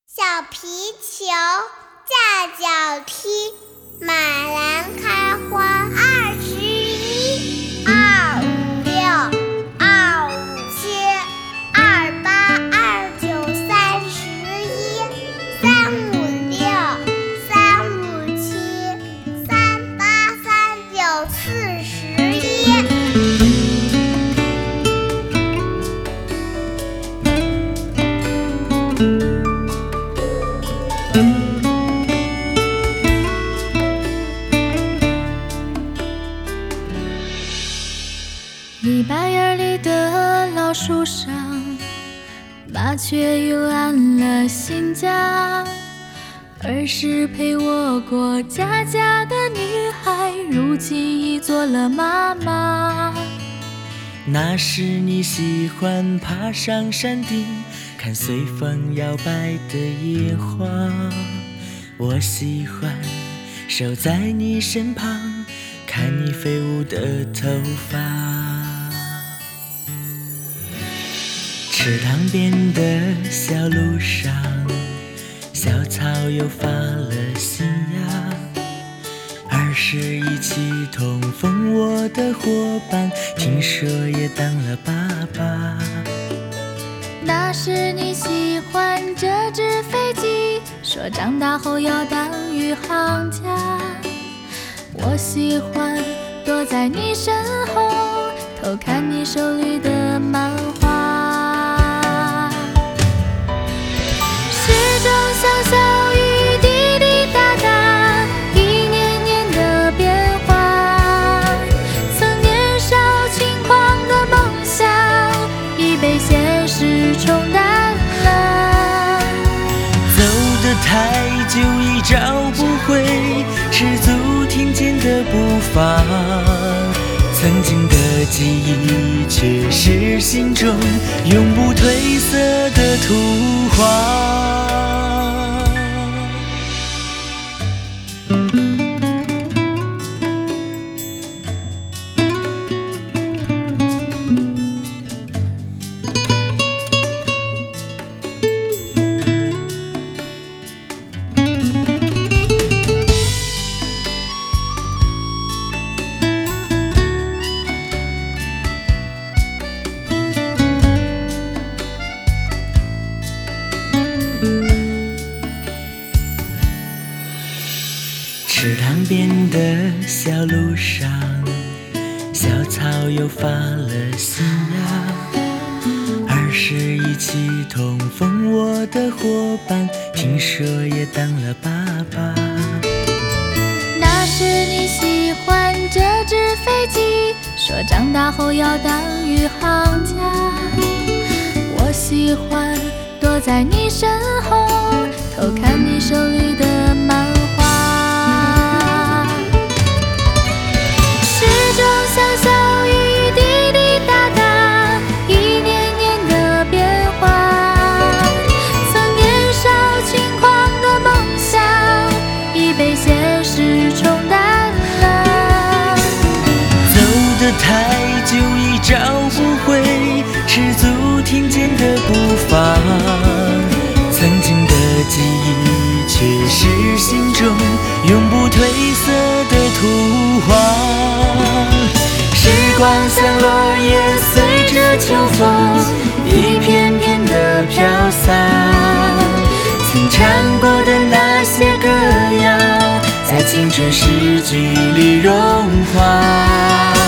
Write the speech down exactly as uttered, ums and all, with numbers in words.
小皮球架脚踢，马兰开花二十一，二五六，二五七，二八二九三十一，三五六，三五七，三八三九四十一。 篱笆院里的老树上，麻雀又安了新家。儿时陪我过家家的女孩，如今已做了妈妈。 那时你喜欢爬上山顶，看随风摇摆的野花。我喜欢守在你身旁，看你飞舞的头发。池塘边的小路上，小草又发了新芽。儿时一起同蜂窝的伙伴，听说也当了爸爸。 那时你喜欢这只飞机，说长大后要当宇航家。我喜欢躲在你身后，偷看你手里的漫画。时钟像小雨滴滴答答，一年年的变化。曾年少轻狂的梦想，已被现实冲淡了。 走得太久已找不回赤足田间的步伐，曾经的记忆却是心中永不褪色的图画。池塘边的小路上，小草又发了新芽。儿时一起同蜂窝的伙伴，听说也当了爸爸。 那时你喜欢这只飞机，说长大后要当宇航家。我喜欢躲在你身后，偷看你手里的漫画。像小雨滴滴答答，一年年的变化。曾年少轻狂的梦想，已被现实冲淡了。 走得太久已找不回赤足田间的步伐，曾经的记忆却是心中永不褪色的图画。时光像落叶随着秋风一片片的飘散，曾唱过的那些歌谣，在青春诗句里融化。